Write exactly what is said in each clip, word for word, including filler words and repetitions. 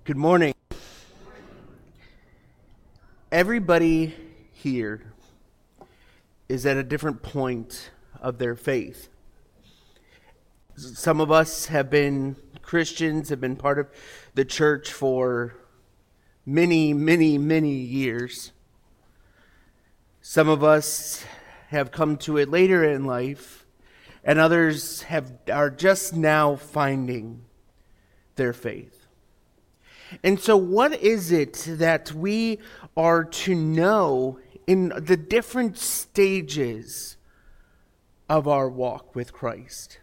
Good morning. Everybody here is at a different point of their faith. Some of us have been Christians, have been part of the church for many, many, many years. Some of us have come to it later in life, and others have are just now finding their faith. And so what is it that we are to know in the different stages of our walk with Christ?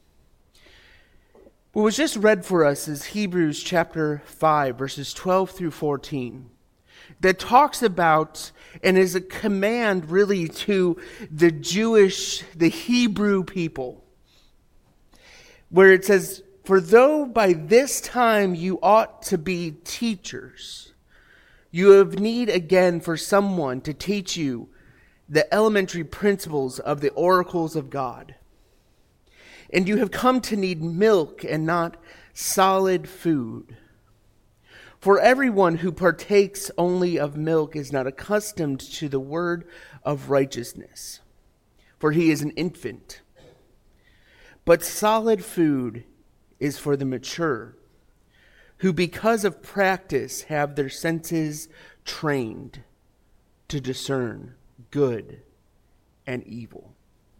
What was just read for us is Hebrews chapter five, verses twelve through fourteen, that talks about and is a command really to the Jewish, the Hebrew people, where it says, "For though by this time you ought to be teachers, you have need again for someone to teach you the elementary principles of the oracles of God. And you have come to need milk and not solid food. For everyone who partakes only of milk is not accustomed to the word of righteousness, for he is an infant. But solid food is for the mature, who because of practice have their senses trained to discern good and evil."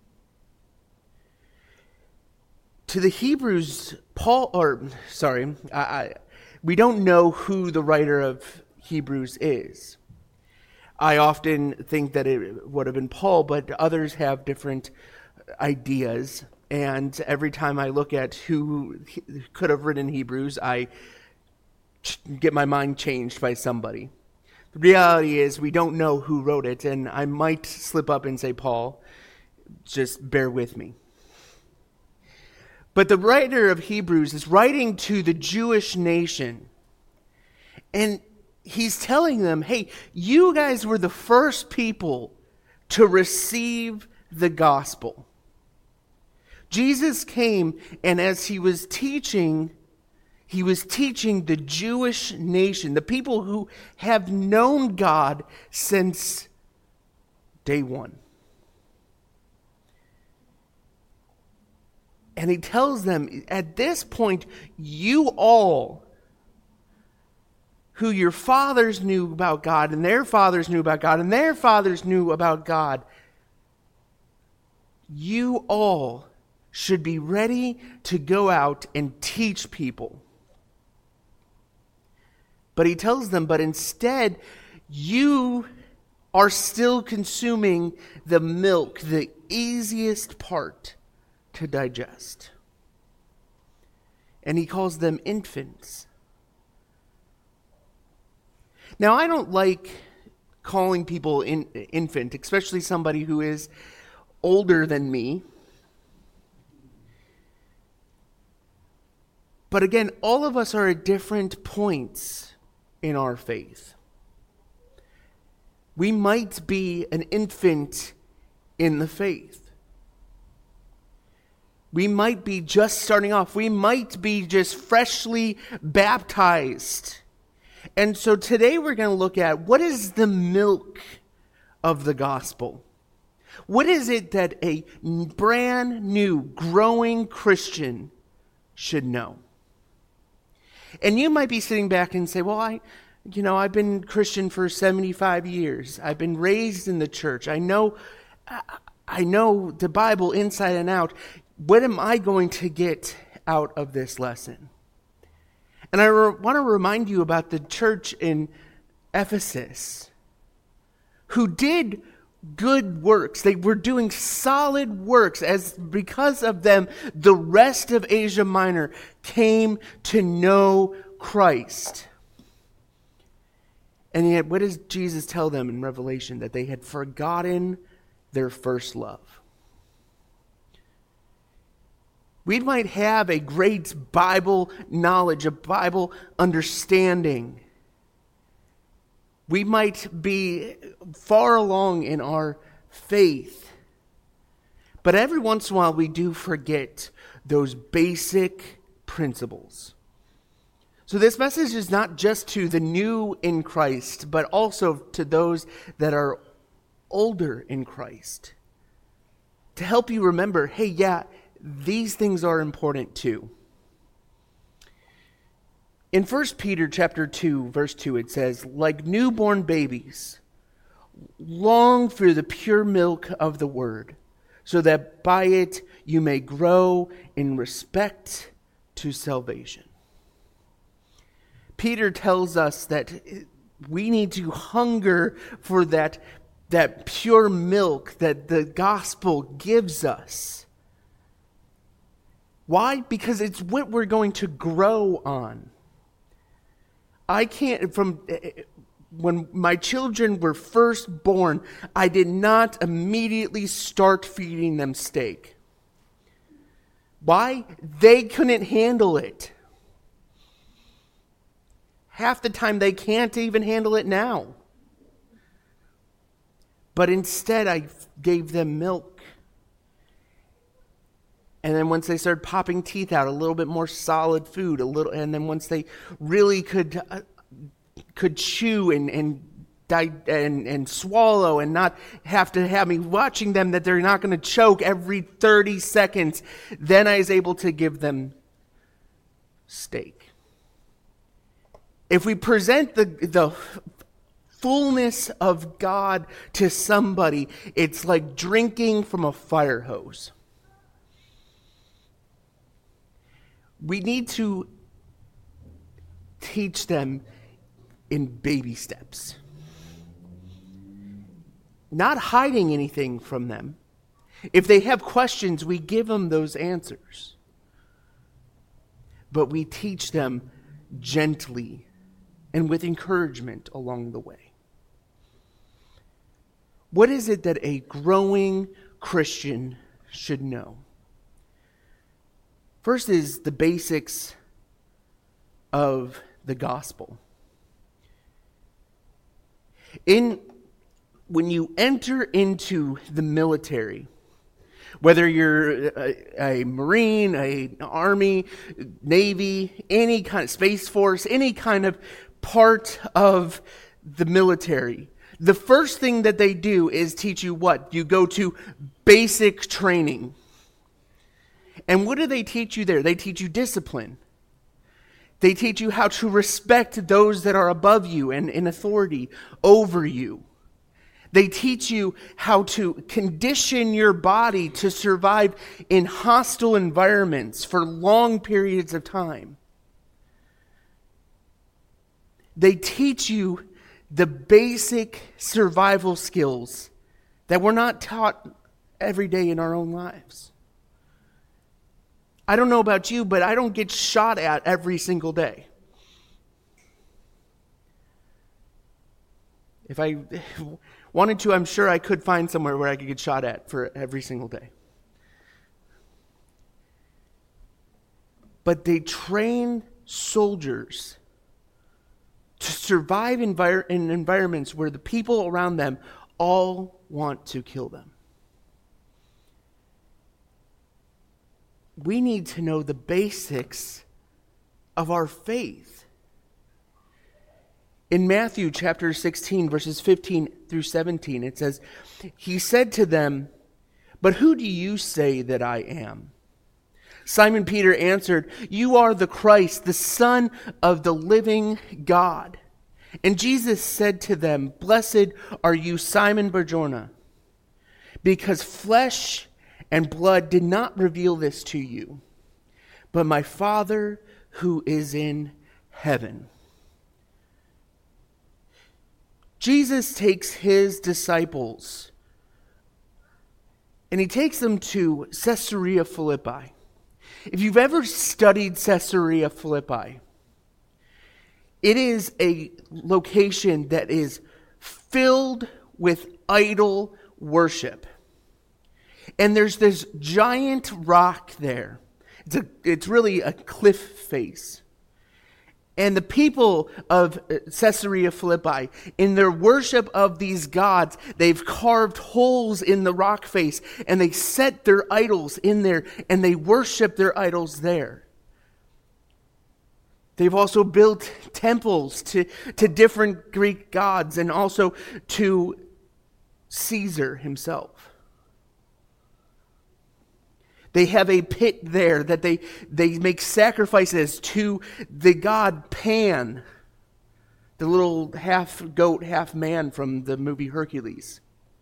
To the Hebrews, Paul, or sorry, I, I, we don't know who the writer of Hebrews is. I often think that it would have been Paul, but others have different ideas. And every time I look at who could have written Hebrews, I get my mind changed by somebody. The reality is we don't know who wrote it, and I might slip up and say Paul. Just bear with me. But the writer of Hebrews is writing to the Jewish nation, and he's telling them, hey, you guys were the first people to receive the gospel. Jesus came, and as he was teaching, he was teaching the Jewish nation, the people who have known God since day one. And he tells them, at this point, you all, who your fathers knew about God, and their fathers knew about God, and their fathers knew about God, you all should be ready to go out and teach people. But he tells them, but instead, you are still consuming the milk, the easiest part to digest. And he calls them infants. Now, I don't like calling people in, infant, especially somebody who is older than me. But again, all of us are at different points in our faith. We might be an infant in the faith. We might be just starting off. We might be just freshly baptized. And so today we're going to look at what is the milk of the gospel. What is it that a brand new, growing Christian should know? And you might be sitting back and say, well, I, you know, I've been Christian for seventy-five years. I've been raised in the church. I know, I know the Bible inside and out. What am I going to get out of this lesson? And I re- want to remind you about the church in Ephesus, who did good works. They were doing solid works, as because of them, the rest of Asia Minor came to know Christ. And yet, what does Jesus tell them in Revelation? That they had forgotten their first love. We might have a great Bible knowledge, a Bible understanding. We might be far along in our faith. But every once in a while we do forget those basic principles. So this message is not just to the new in Christ, but also to those that are older in Christ. To help you remember, hey, yeah, these things are important too. In First Peter chapter two, verse two, it says, like newborn babies, long for the pure milk of the word, so that by it you may grow in respect to salvation. Peter tells us that we need to hunger for that, that pure milk that the gospel gives us. Why? Because it's what we're going to grow on. I can't, from when my children were first born, I did not immediately start feeding them steak. Why? They couldn't handle it. Half the time they can't even handle it now. But instead I gave them milk. And then once they started popping teeth out, a little bit more solid food, a little, and then once they really could uh, could chew and and, di- and and swallow and not have to have me watching them that they're not going to choke every thirty seconds, then I was able to give them steak. If we present the the fullness of God to somebody, it's like drinking from a fire hose. We need to teach them in baby steps. Not hiding anything from them. If they have questions, we give them those answers. But we teach them gently and with encouragement along the way. What is it that a growing Christian should know? First is the basics of the gospel. In when you enter into the military, whether you're a, a Marine, a Army, Navy, any kind of Space Force, any kind of part of the military, the first thing that they do is teach you what? You go to basic training. And what do they teach you there? They teach you discipline. They teach you how to respect those that are above you and in authority over you. They teach you how to condition your body to survive in hostile environments for long periods of time. They teach you the basic survival skills that we're not taught every day in our own lives. I don't know about you, but I don't get shot at every single day. If I wanted to, I'm sure I could find somewhere where I could get shot at for every single day. But they train soldiers to survive envir- in environments where the people around them all want to kill them. We need to know the basics of our faith. In Matthew chapter sixteen, verses fifteen through seventeen, it says, "He said to them, 'But who do you say that I am?' Simon Peter answered, 'You are the Christ, the Son of the living God.' And Jesus said to them, 'Blessed are you, Simon Bar-Jonah, because flesh and blood did not reveal this to you, but my Father who is in heaven.'" Jesus takes his disciples and he takes them to Caesarea Philippi. If you've ever studied Caesarea Philippi, it is a location that is filled with idol worship. And there's this giant rock there. It's a, it's really a cliff face. And the people of Caesarea Philippi, in their worship of these gods, they've carved holes in the rock face and they set their idols in there and they worship their idols there. They've also built temples to, to different Greek gods and also to Caesar himself. They have a pit there that they, they make sacrifices to the god Pan, the little half goat, half man from the movie Hercules.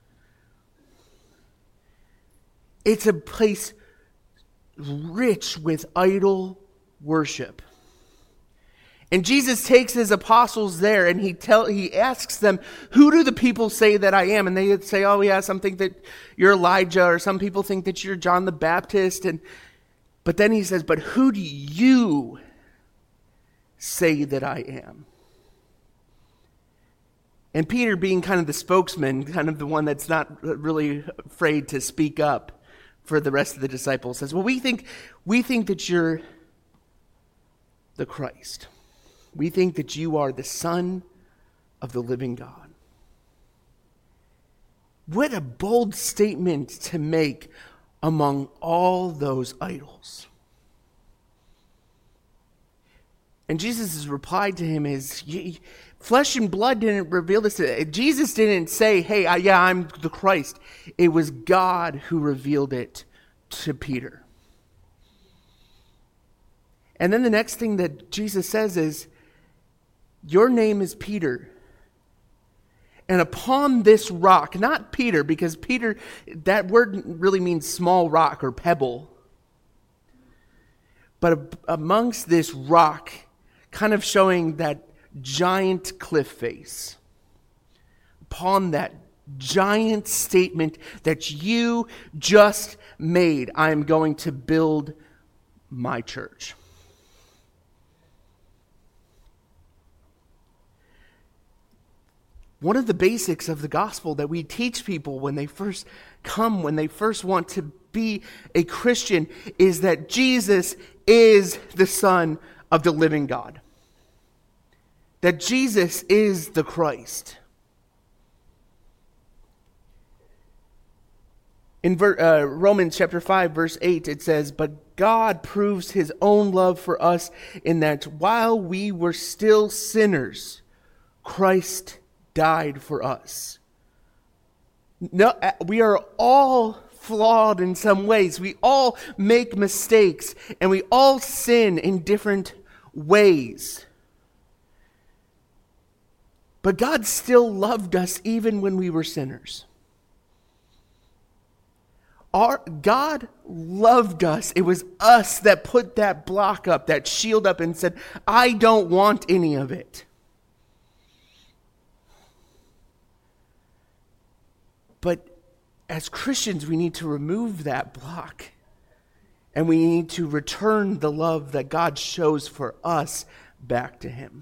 It's a place rich with idol worship. And Jesus takes his apostles there and he tell he asks them, who do the people say that I am? And they say, oh yeah, some think that you're Elijah, or some people think that you're John the Baptist. And but then he says, but who do you say that I am? And Peter, being kind of the spokesman, kind of the one that's not really afraid to speak up for the rest of the disciples, says, well, we think we think that you're the Christ. We think that you are the Son of the living God. What a bold statement to make among all those idols. And Jesus' reply to him is, flesh and blood didn't reveal this. Jesus didn't say, hey, I, yeah, I'm the Christ. It was God who revealed it to Peter. And then the next thing that Jesus says is, your name is Peter. And upon this rock, not Peter, because Peter, that word really means small rock or pebble. But amongst this rock, kind of showing that giant cliff face. Upon that giant statement that you just made, I am going to build my church. One of the basics of the gospel that we teach people when they first come, when they first want to be a Christian, is that Jesus is the Son of the living God. That Jesus is the Christ. In ver, uh, Romans chapter five, verse eight, it says, but God proves his own love for us in that while we were still sinners, Christ died for us. No, we are all flawed in some ways. We all make mistakes and we all sin in different ways. But God still loved us even when we were sinners. Our God loved us. It was us that put that block up, that shield up, and said, I don't want any of it. But as Christians, we need to remove that block. And we need to return the love that God shows for us back to him.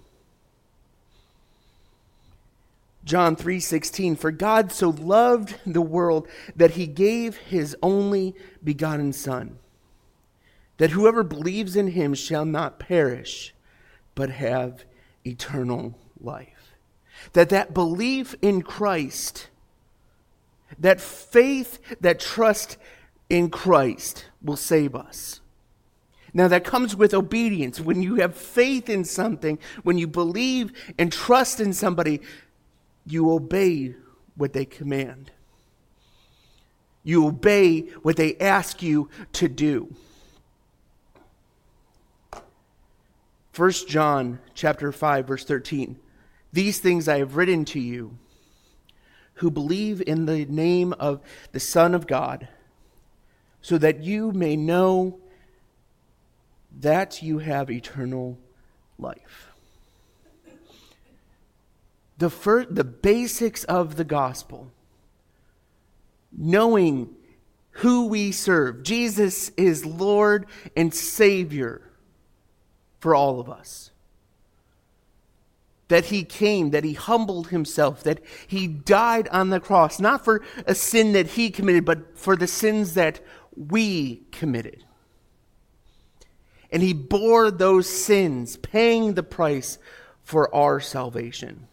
John three sixteen, for God so loved the world that he gave his only begotten Son, that whoever believes in him shall not perish, but have eternal life. That that belief in Christ, that faith, that trust in Christ will save us. Now that comes with obedience. When you have faith in something, when you believe and trust in somebody, you obey what they command. You obey what they ask you to do. First John chapter five, verse thirteen. These things I have written to you who believe in the name of the Son of God, so that you may know that you have eternal life. The first, the basics of the gospel, knowing who we serve. Jesus is Lord and Savior for all of us. That he came, that he humbled himself, that he died on the cross, not for a sin that he committed, but for the sins that we committed. And he bore those sins, paying the price for our salvation.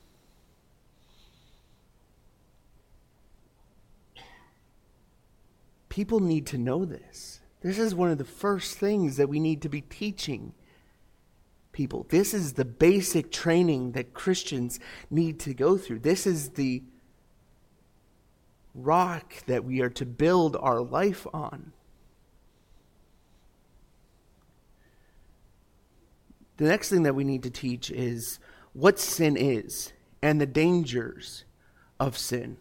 People need to know this. This is one of the first things that we need to be teaching people. This is the basic training that Christians need to go through. This is the rock that we are to build our life on. The next thing that we need to teach is what sin is and the dangers of sin.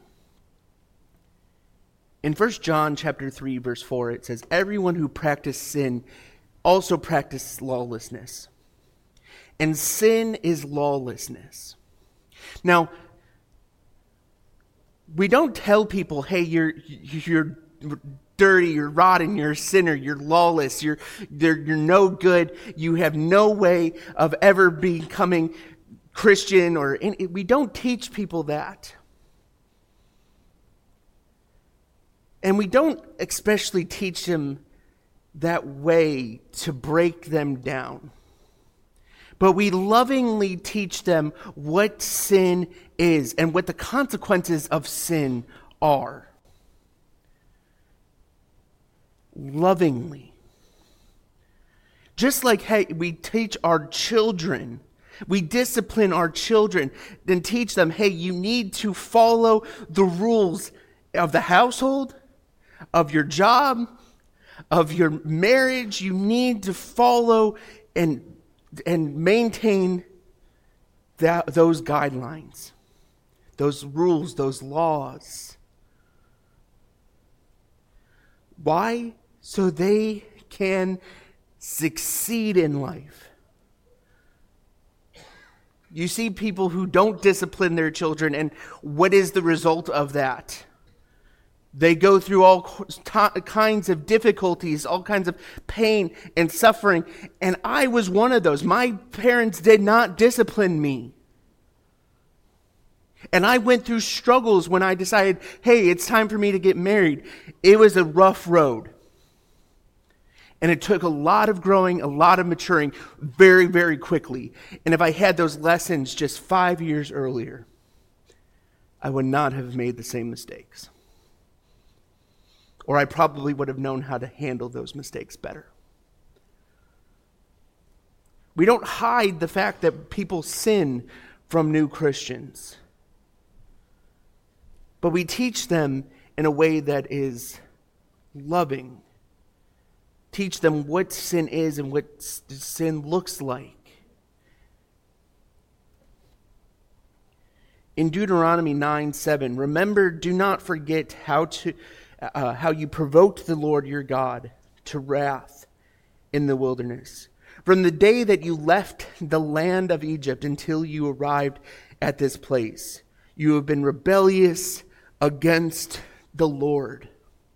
In First John chapter three, verse four, it says, "Everyone who practices sin also practices lawlessness. And sin is lawlessness." Now, we don't tell people, hey, you're you're dirty, you're rotten, you're a sinner, you're lawless, you're, you're, you're no good, you have no way of ever becoming Christian, or any, we don't teach people that. And we don't especially teach them that way to break them down. But we lovingly teach them what sin is and what the consequences of sin are. Lovingly. Just like, hey, we teach our children, we discipline our children, then teach them, hey, you need to follow the rules of the household, of your job, of your marriage. You need to follow and and maintain that, those guidelines, those rules, those laws. Why? So they can succeed in life. You see people who don't discipline their children, and what is the result of that? They go through all kinds of difficulties, all kinds of pain and suffering. And I was one of those. My parents did not discipline me. And I went through struggles when I decided, hey, it's time for me to get married. It was a rough road. And it took a lot of growing, a lot of maturing very, very quickly. And if I had those lessons just five years earlier, I would not have made the same mistakes. Or I probably would have known how to handle those mistakes better. We don't hide the fact that people sin from new Christians. But we teach them in a way that is loving. Teach them what sin is and what sin looks like. In Deuteronomy nine seven, remember, do not forget how to uh, how you provoked the Lord your God to wrath in the wilderness. From the day that you left the land of Egypt until you arrived at this place, you have been rebellious against the Lord.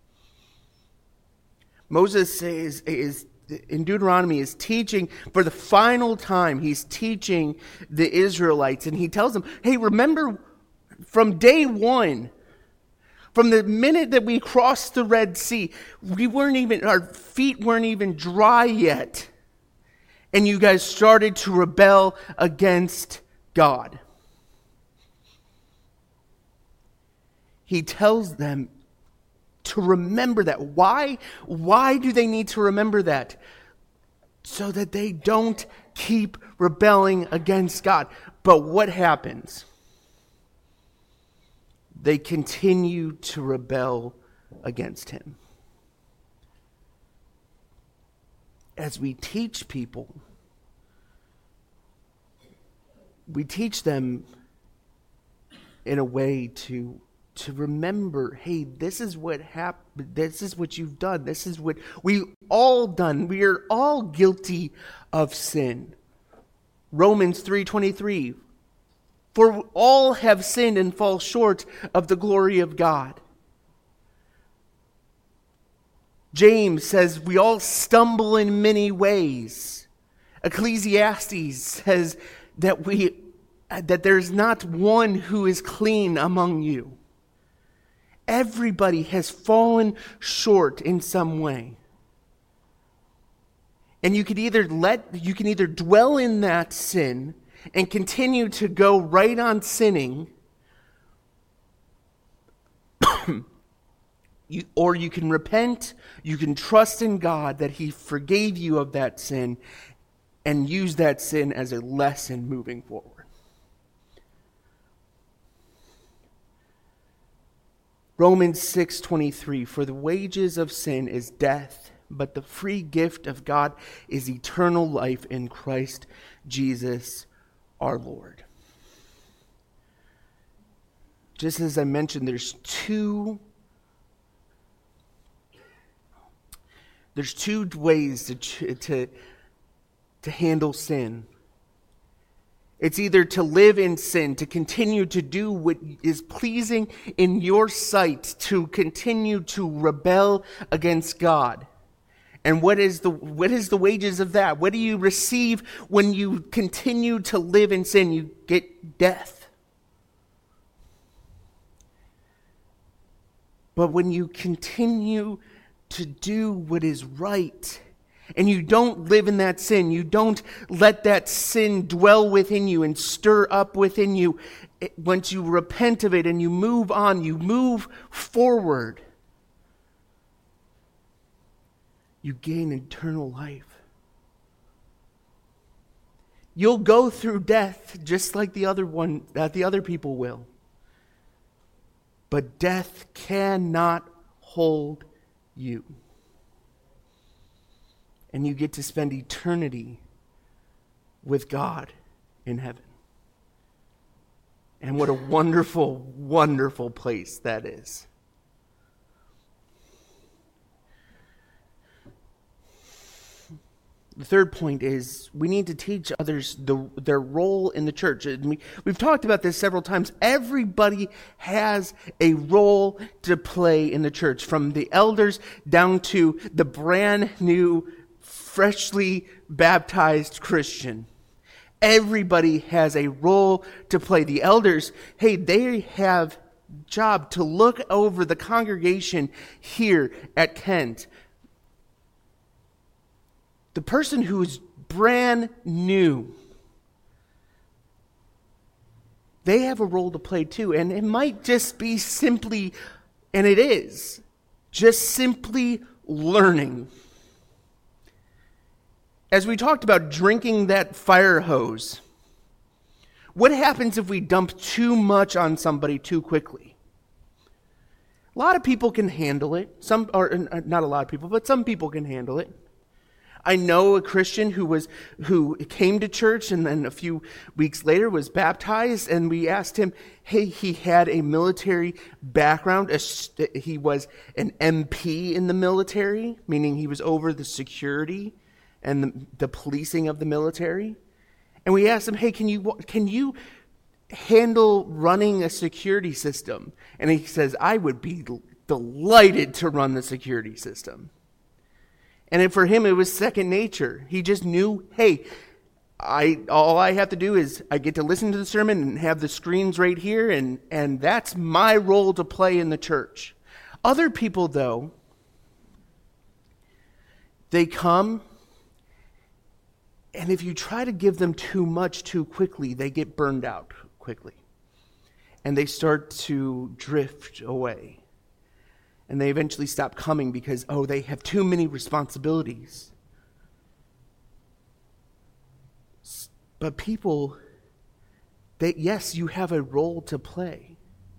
Moses says, is in Deuteronomy is teaching for the final time. He's teaching the Israelites, and he tells them, hey, remember from day one, from the minute that we crossed the Red Sea, we weren't even, our feet weren't even dry yet. And you guys started to rebel against God. He tells them to remember that. Why? Why do they need to remember that? So that they don't keep rebelling against God. But what happens? They continue to rebel against Him. As we teach people, we teach them in a way to to remember, hey, this is what happened. This is what you've done. This is what we all done. We are all guilty of sin. Romans three twenty-three. For all have sinned and fall short of the glory of God. James says we all stumble in many ways. Ecclesiastes says that we that there's not one who is clean among you. Everybody has fallen short in some way. And you could either let you can either dwell in that sin and continue to go right on sinning, you, or you can repent, you can trust in God that He forgave you of that sin, and use that sin as a lesson moving forward. Romans six twenty-three, for the wages of sin is death, but the free gift of God is eternal life in Christ Jesus our Lord. Just as I mentioned, there's two there's two ways to to to handle sin. It's either to live in sin, to continue to do what is pleasing in your sight, to continue to rebel against God. And what is the what is the wages of that? What do you receive when you continue to live in sin? You get death. But when you continue to do what is right, and you don't live in that sin, you don't let that sin dwell within you and stir up within you. Once you repent of it and you move on, you move forward, you gain eternal life. You'll go through death just like the other one, that the other people will. But death cannot hold you. And you get to spend eternity with God in heaven. And what a wonderful, wonderful place that is. The third point is we need to teach others the, their role in the church. And we, we've talked about this several times. Everybody has a role to play in the church, from the elders down to the brand new, freshly baptized Christian. Everybody has a role to play. The elders, hey, they have a job to look over the congregation here at Kent. The person who is brand new, they have a role to play too. And it might just be simply, and it is, just simply learning. As we talked about drinking that fire hose, what happens if we dump too much on somebody too quickly? A lot of people can handle it. Some, or not a lot of people, but some people can handle it. I know a Christian who was who came to church and then a few weeks later was baptized, and we asked him, hey, he had a military background. He was an M P in the military, meaning he was over the security and the, the policing of the military. And we asked him, hey, can you can you handle running a security system? And he says, I would be delighted to run the security system. And for him, it was second nature. He just knew, hey, I all I have to do is I get to listen to the sermon and have the screens right here, and, and that's my role to play in the church. Other people, though, they come, and if you try to give them too much too quickly, they get burned out quickly. And they start to drift away. And they eventually stop coming because, oh, they have too many responsibilities. But people, they, yes, you have a role to play.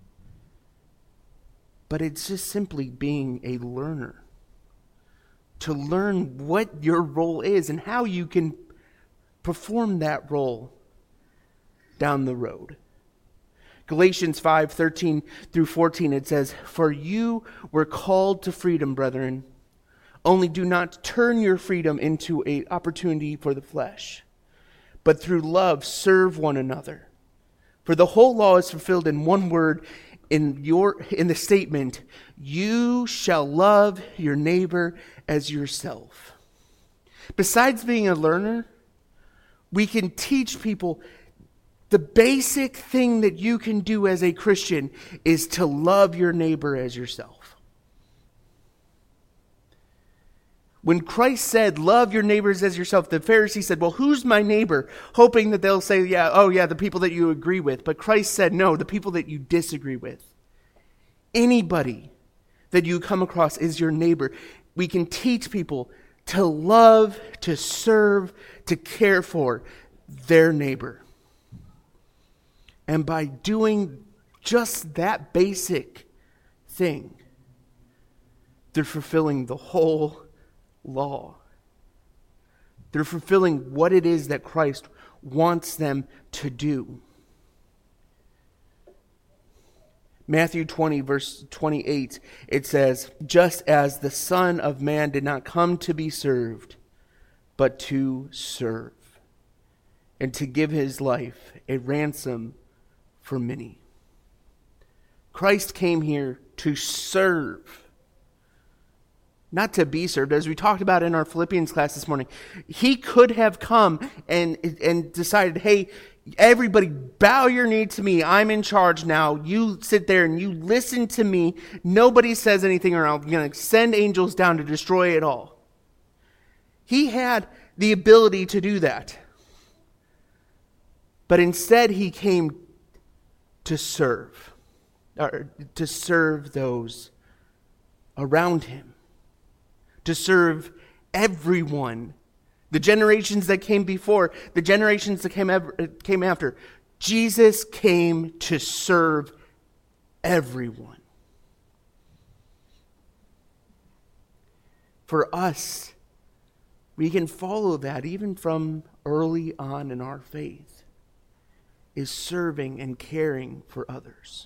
But it's just simply being a learner. To learn what your role is and how you can perform that role down the road. Galatians five, thirteen through fourteen, it says, for you were called to freedom, brethren. Only do not turn your freedom into an opportunity for the flesh, but through love serve one another. For the whole law is fulfilled in one word, in your in the statement, you shall love your neighbor as yourself. Besides being a learner, we can teach people the basic thing that you can do as a Christian is to love your neighbor as yourself. When Christ said, love your neighbors as yourself, the Pharisees said, well, who's my neighbor? Hoping that they'll say, yeah, oh yeah, the people that you agree with. But Christ said, no, the people that you disagree with. Anybody that you come across is your neighbor. We can teach people to love, to serve, to care for their neighbor. And by doing just that basic thing, they're fulfilling the whole law. They're fulfilling what it is that Christ wants them to do. Matthew twenty, verse twenty-eight, it says, "Just as the Son of Man did not come to be served, but to serve, and to give his life a ransom for many." Christ came here to serve, not to be served. As we talked about in our Philippians class this morning, he could have come and, and decided, hey, everybody bow your knee to me. I'm in charge now. You sit there and you listen to me. Nobody says anything or I'm going to send angels down to destroy it all. He had the ability to do that. But instead he came to serve, or to serve those around him, to serve everyone. The generations that came before, the generations that came, ever, came after. Jesus came to serve everyone. For us, we can follow that even from early on in our faith, is serving and caring for others.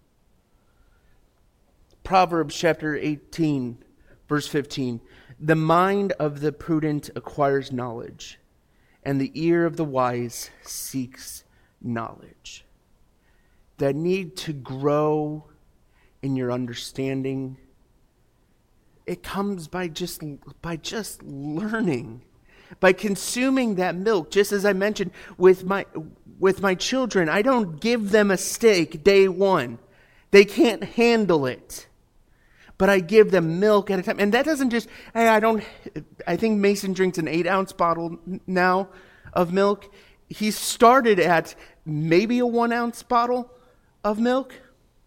Proverbs chapter eighteen, verse fifteen. "The mind of the prudent acquires knowledge, and the ear of the wise seeks knowledge." That need to grow in your understanding, it comes by just by just learning, by consuming that milk. Just as I mentioned with my with my children, I don't give them a steak day one. They can't handle it. But I give them milk at a time. And that doesn't just, hey, I don't, I think Mason drinks an eight ounce bottle now of milk. He started at maybe a one ounce bottle of milk.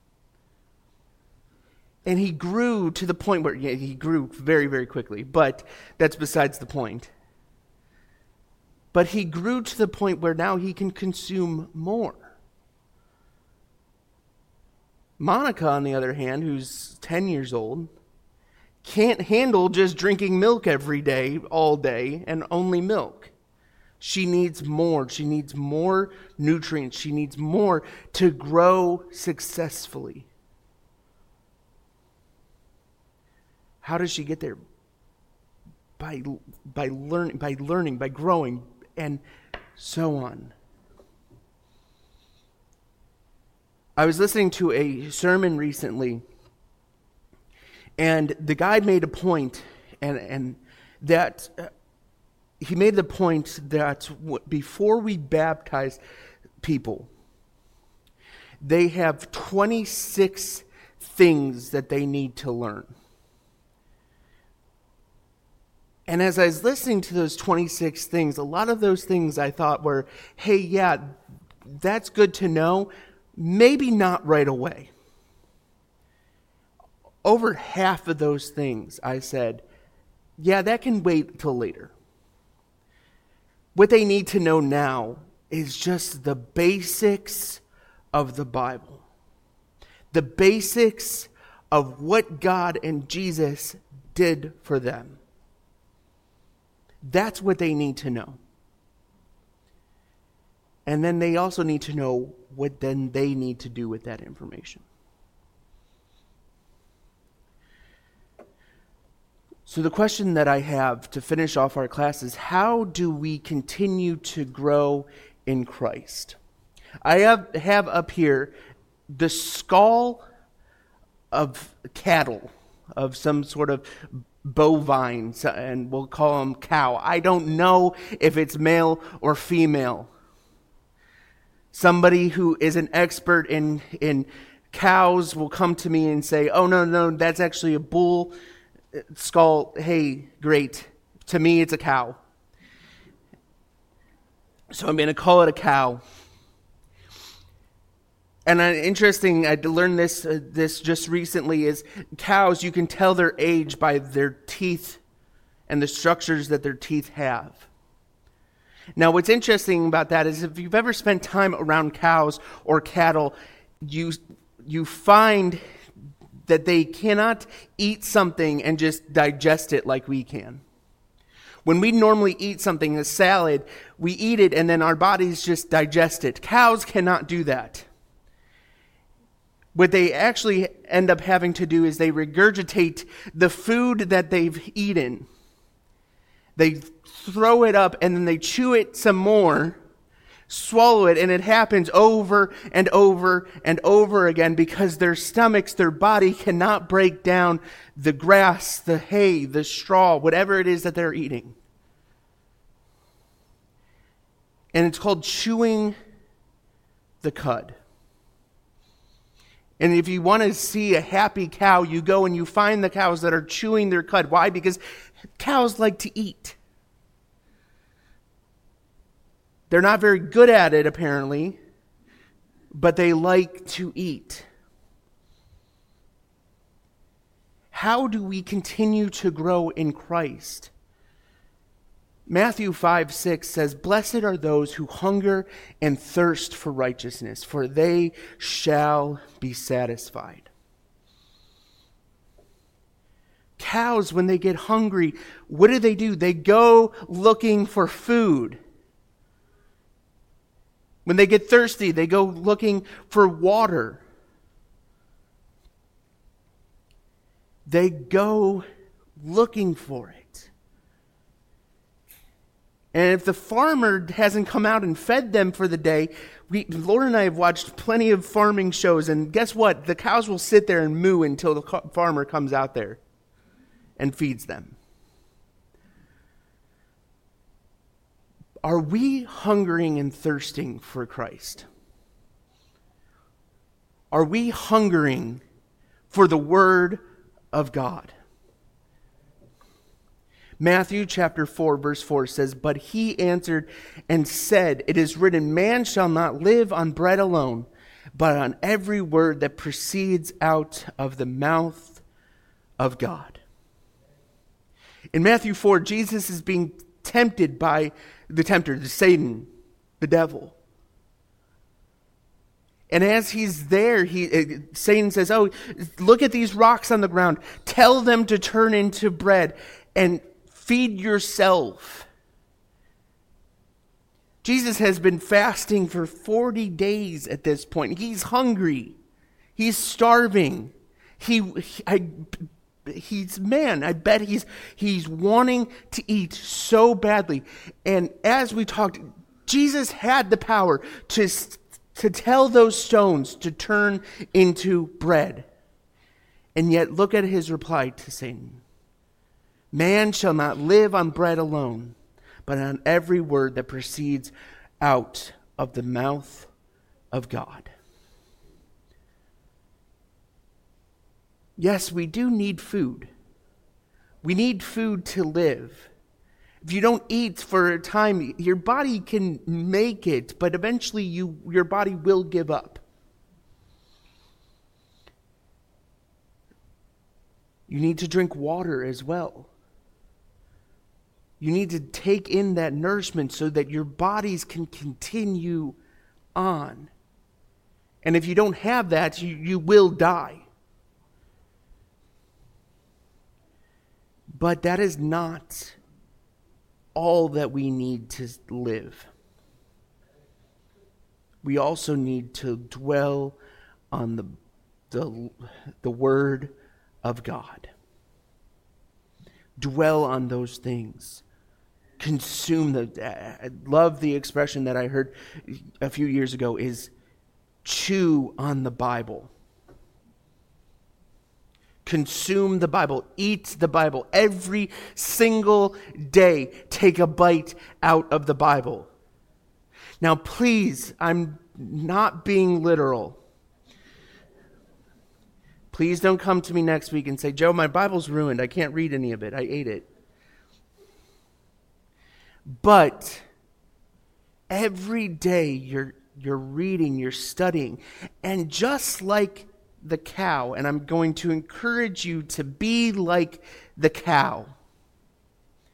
And he grew to the point where, yeah, he grew very, very quickly. But that's besides the point. But he grew to the point where now he can consume more. Monica, on the other hand, who's ten years old, can't handle just drinking milk every day, all day, and only milk. She needs more. She needs more nutrients. She needs more to grow successfully. How does she get there? By, by, learn, by learning, by growing, and so on. I was listening to a sermon recently, and the guy made a point, and, and that uh, he made the point that w- before we baptize people, they have twenty-six things that they need to learn. And as I was listening to those twenty-six things, a lot of those things I thought were, hey, yeah, that's good to know. Maybe not right away. Over half of those things, I said, yeah, that can wait till later. What they need to know now is just the basics of the Bible. The basics of what God and Jesus did for them. That's what they need to know. And then they also need to know what then they need to do with that information. So the question that I have to finish off our class is, how do we continue to grow in Christ? I have, have up here the skull of cattle, of some sort of bovine, and we'll call them cow. I don't know if it's male or female. Somebody who is an expert in, in cows will come to me and say, oh, no, no, that's actually a bull skull. Hey, great. To me, it's a cow. So I'm going to call it a cow. And an interesting, I learned this uh, this just recently, is cows, you can tell their age by their teeth and the structures that their teeth have. Now, what's interesting about that is if you've ever spent time around cows or cattle, you you find that they cannot eat something and just digest it like we can. When we normally eat something, a salad, we eat it and then our bodies just digest it. Cows cannot do that. What they actually end up having to do is they regurgitate the food that they've eaten. They throw it up and then they chew it some more, swallow it, and it happens over and over and over again because their stomachs, their body cannot break down the grass, the hay, the straw, whatever it is that they're eating. And it's called chewing the cud. And if you want to see a happy cow, you go and you find the cows that are chewing their cud. Why? Because cows like to eat. They're not very good at it, apparently, but they like to eat. How do we continue to grow in Christ? Matthew five six says, "Blessed are those who hunger and thirst for righteousness, for they shall be satisfied." Cows, when they get hungry, what do they do? They go looking for food. When they get thirsty, they go looking for water. They go looking for it. And if the farmer hasn't come out and fed them for the day, we, Laura and I have watched plenty of farming shows, and guess what? The cows will sit there and moo until the farmer comes out there and feeds them. Are we hungering and thirsting for Christ? Are we hungering for the Word of God? Matthew chapter four verse four says, "But he answered and said, it is written, man shall not live on bread alone, but on every word that proceeds out of the mouth of God." In Matthew four, Jesus is being tempted by the tempter, the Satan, the devil. And as he's there, he Satan says, "Oh, look at these rocks on the ground. Tell them to turn into bread and feed yourself." Jesus has been fasting for forty days at this point. He's hungry. He's starving. He, he I, he's man. I bet he's he's wanting to eat so badly. And as we talked, Jesus had the power to to tell those stones to turn into bread. And yet, look at his reply to Satan. "Man shall not live on bread alone, but on every word that proceeds out of the mouth of God." Yes, we do need food. We need food to live. If you don't eat for a time, your body can make it, but eventually you, your body will give up. You need to drink water as well. You need to take in that nourishment so that your bodies can continue on. And if you don't have that, you, you will die. But that is not all that we need to live. We also need to dwell on the, the, the Word of God. Dwell on those things. Consume the, I love the expression that I heard a few years ago is chew on the Bible. Consume the Bible. Eat the Bible. Every single day, take a bite out of the Bible. Now, please, I'm not being literal. Please don't come to me next week and say, "Joe, my Bible's ruined. I can't read any of it. I ate it." But every day you're you're reading, you're studying, and just like the cow, and I'm going to encourage you to be like the cow.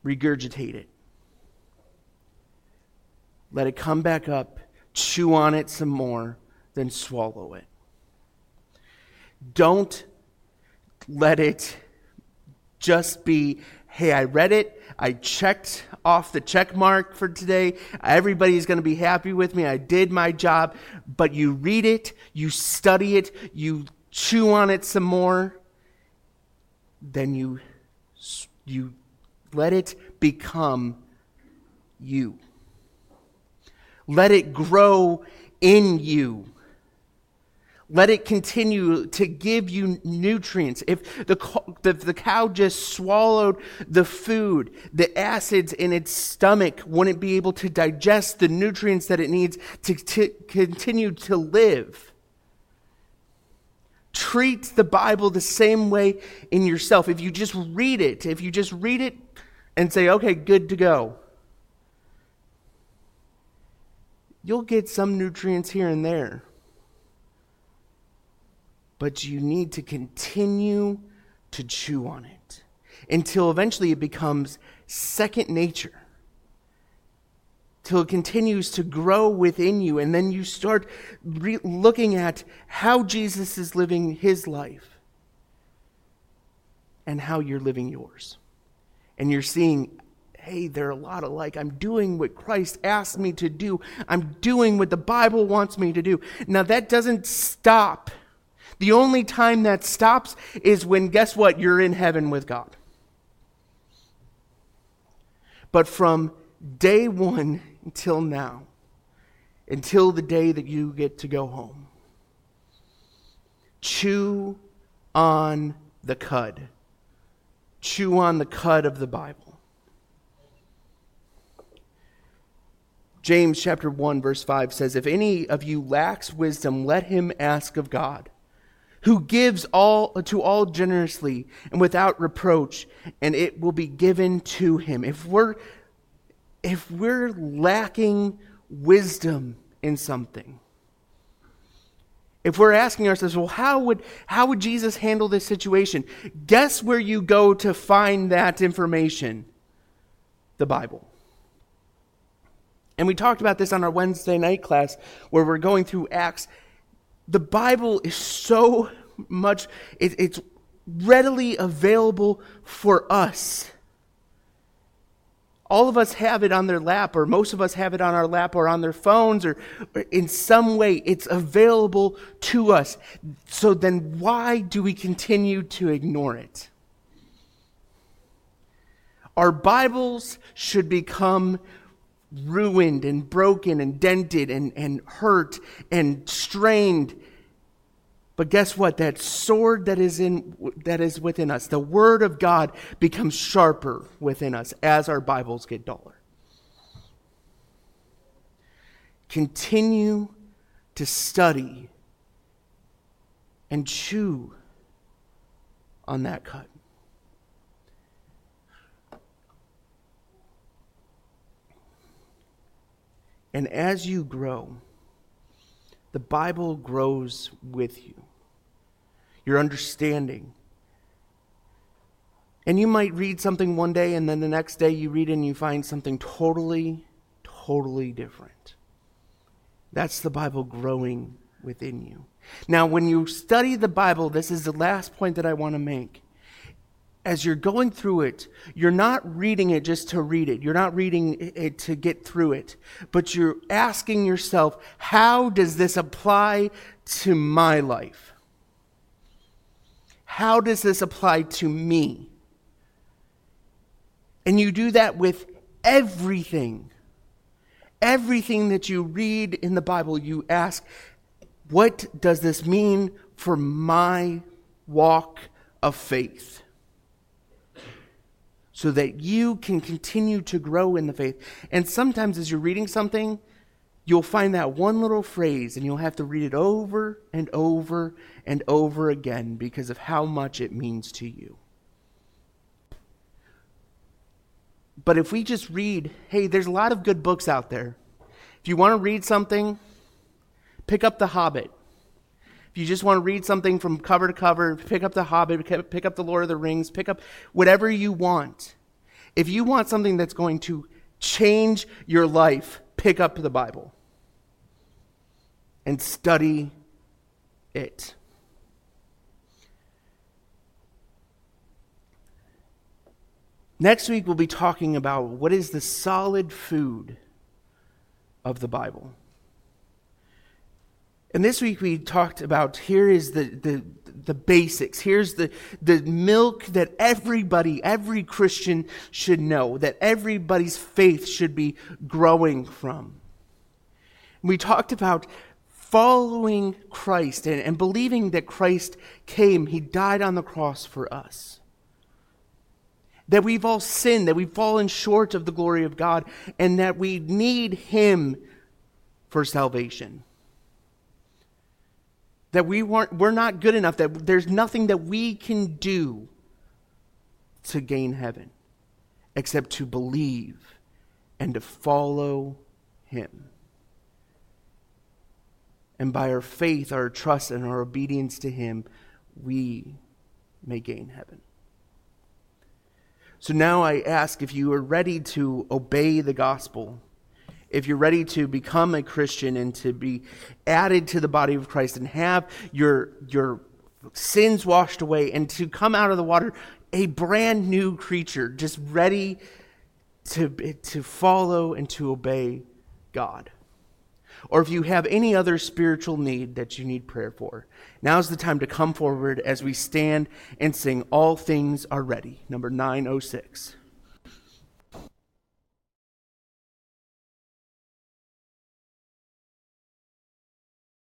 regurgitate it. Let it come back up, chew on it some more, then swallow it. Don't let it just be, hey, I read it, I checked off the check mark for today, everybody's going to be happy with me, I did my job. But you read it, you study it, you chew on it some more, then you, you let it become you. Let it grow in you. Let it continue to give you nutrients. If the, if the cow just swallowed the food, the acids in its stomach wouldn't be able to digest the nutrients that it needs to, to continue to live. Treat the Bible the same way in yourself. If you just read it, if you just read it and say, okay, good to go, you'll get some nutrients here and there. But you need to continue to chew on it until eventually it becomes second nature. Till it continues to grow within you. And then you start re- looking at how Jesus is living his life and how you're living yours. And you're seeing, hey, they're a lot alike. I'm doing what Christ asked me to do. I'm doing what the Bible wants me to do. Now that doesn't stop. The only time that stops is when, guess what? You're in heaven with God. But from day one until now, until the day that you get to go home, chew on the cud. Chew on the cud of the Bible. James chapter one verse five says, if any of you lacks wisdom, let him ask of God, who gives all to all generously and without reproach, and it will be given to him. If we're if we're lacking wisdom in something, if we're asking ourselves, well, how would how would Jesus handle this situation? Guess where you go to find that information? The Bible. And we talked about this on our Wednesday night class where we're going through Acts. The Bible is so much, it, it's readily available for us. All of us have it on their lap, or most of us have it on our lap or on their phones, or, or in some way it's available to us. So then why do we continue to ignore it? Our Bibles should become ruined and broken and dented and, and hurt and strained. But guess what? That sword that is in that is within us, the Word of God, becomes sharper within us as our Bibles get duller. Continue to study and chew on that cut. And as you grow, the Bible grows with you. Your understanding. And you might read something one day, and then the next day you read it and you find something totally, totally different. That's the Bible growing within you. Now, when you study the Bible, this is the last point that I want to make. As you're going through it, you're not reading it just to read it. You're not reading it to get through it. But you're asking yourself, how does this apply to my life? How does this apply to me? And you do that with everything. Everything that you read in the Bible, you ask, what does this mean for my walk of faith? So that you can continue to grow in the faith. And sometimes as you're reading something, you'll find that one little phrase and you'll have to read it over and over and over again because of how much it means to you. But if we just read, hey, there's a lot of good books out there. If you want to read something, pick up The Hobbit. If you just want to read something from cover to cover, pick up The Hobbit, pick up The Lord of the Rings, pick up whatever you want. If you want something that's going to change your life, pick up the Bible and study it. Next week, we'll be talking about what is the solid food of the Bible. And this week we talked about, here is the, the, the basics. Here's the, the milk that everybody, every Christian should know, that everybody's faith should be growing from. We talked about following Christ and, and believing that Christ came, he died on the cross for us. That we've all sinned, that we've fallen short of the glory of God, and that we need him for salvation. That we weren't, we're not good enough, that there's nothing that we can do to gain heaven except to believe and to follow him. And by our faith, our trust, and our obedience to him, we may gain heaven. So now I ask, if you are ready to obey the gospel, if you're ready to become a Christian and to be added to the body of Christ and have your, your sins washed away and to come out of the water a brand new creature, just ready to, to follow and to obey God. Or if you have any other spiritual need that you need prayer for, now's the time to come forward as we stand and sing All Things Are Ready, number nine oh six.